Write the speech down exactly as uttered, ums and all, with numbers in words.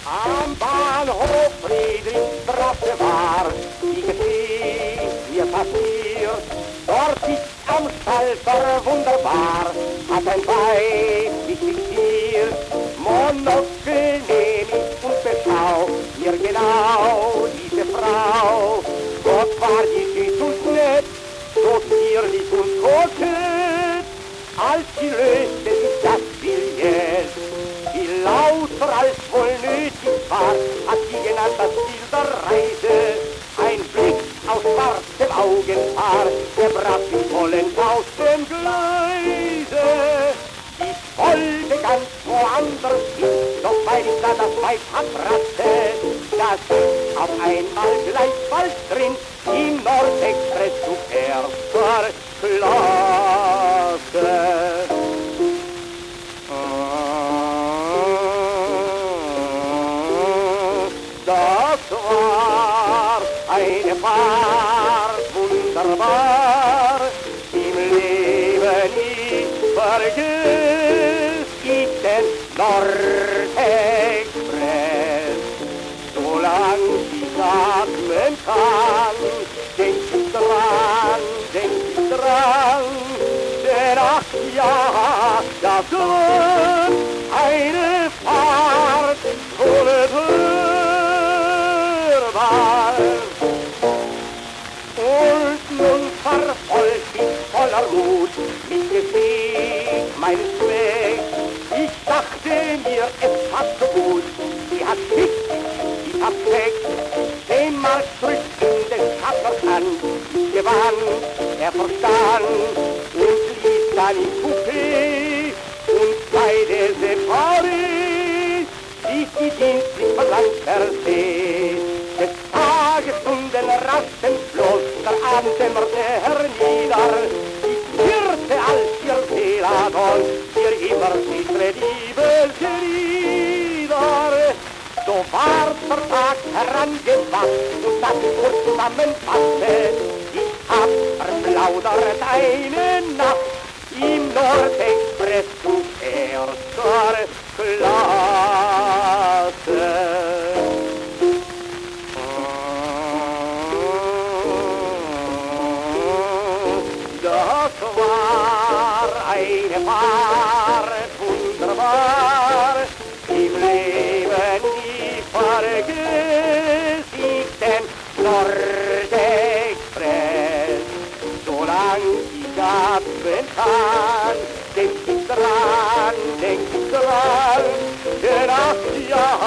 Am Bahnhof Friedrichstraße war die Geschichte mir passiert. Dort ist am Schalter wunderbar, hat ein Weib mich fixiert. Monokel nehm ich und beschau mir genau diese Frau. Gott war die süß und nett, so zierlich und kokett, als sie löste sich das Billett. Wie lauter als wohl nötig war, hat sie genannt das Ziel der Reise. Ein Blick aus schwarzem Augenpaar, der brach mich vollends aus dem Gleise. Ich wollte ganz woanders hin, doch weil ich da das Weib abbrachte, da sitzt auf einmal gleich bald drin, im Nordexpress-Zug erster Klasse. Das war eine Fahrt wunderbar, im Leben nicht vergiss ich den Nordexpress. Solang ich atmen kann, denk ich dran, denk ich dran, denn ach ja, das wird eine Fahrt ohne und nun verfolgt ich voller Mut mit Geschick meines Wegs. Ich dachte mir, es passt so gut, sie hat Schick, sie hat Zweck. Zehn Mark drückt in den Schaffers Hand, ich gewann, er verstand und ließ dann im Coupé und beide separé, ließ die dienstlich verlangt per se. Des Tages Stunden rasten bloß, der Abend dämmerte hernieder. Ich spürte als ihr Seeladon, ihr immer sichere Liebeslieder. So war der Tag herangewacht und das kurz zusammenfasste. Ich hab verplaudert eine Nacht im Nordexpress-Zug erster Klasse. Das war eine Fahrt wunderbar, im Leben nie vergiss ich den Nordexpress. Solang ich atmen kann, denk ich dran, denk ich dran, denn ach ja,